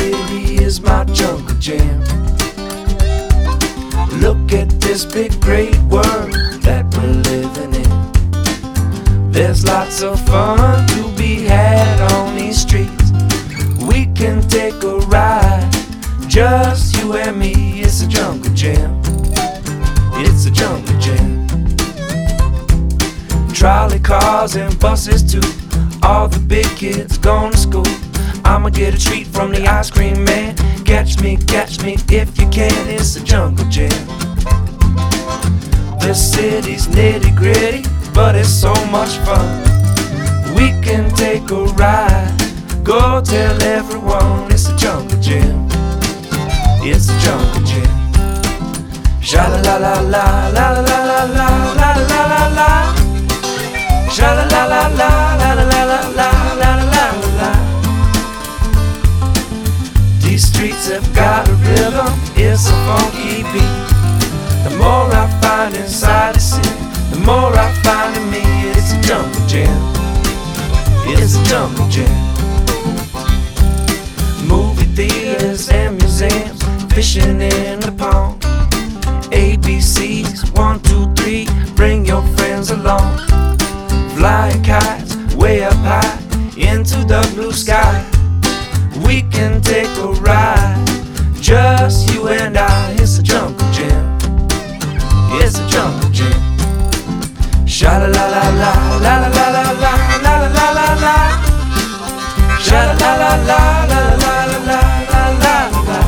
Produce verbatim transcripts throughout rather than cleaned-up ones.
city is my jungle jam. Look at this big great world that we're living in. There's lots of fun to be had on these streets. We can take a ride, just you and me. It's a jungle jam. It's a jungle jam. Trolley cars and buses too. All the big kids going to school. I'ma get a treat from the ice cream man. Catch me, catch me if you can. It's a jungle jam. The city's nitty gritty, but it's so much fun. We can take a ride, go tell everyone. It's a jungle jam. It's a jungle jam. Sha la la la la la la la la la la la la. Sha la la la la la la la la la la la la. These streets have got a rhythm, it's a funky beat. The more I find inside the city, the more I find in me. It's a jungle jam. It's a jungle jam. Movie theaters and museums, fishing in the pond. A B Cs, one, two, three, bring your friends along. Flying kites way up high into the blue sky. We can take a ride, just you and I. It's a jungle jam. It's a jungle jam. Sha la la la la la la la la la la la la la. Sha la la la la la la la la la la.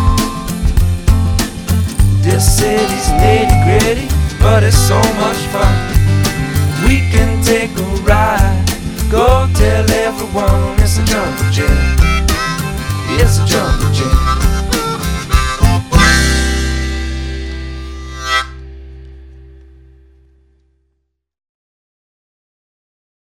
This city's nitty gritty, but it's so much fun. We can take a ride, go tell everyone. It's a jungle jam. It's a jungle jam.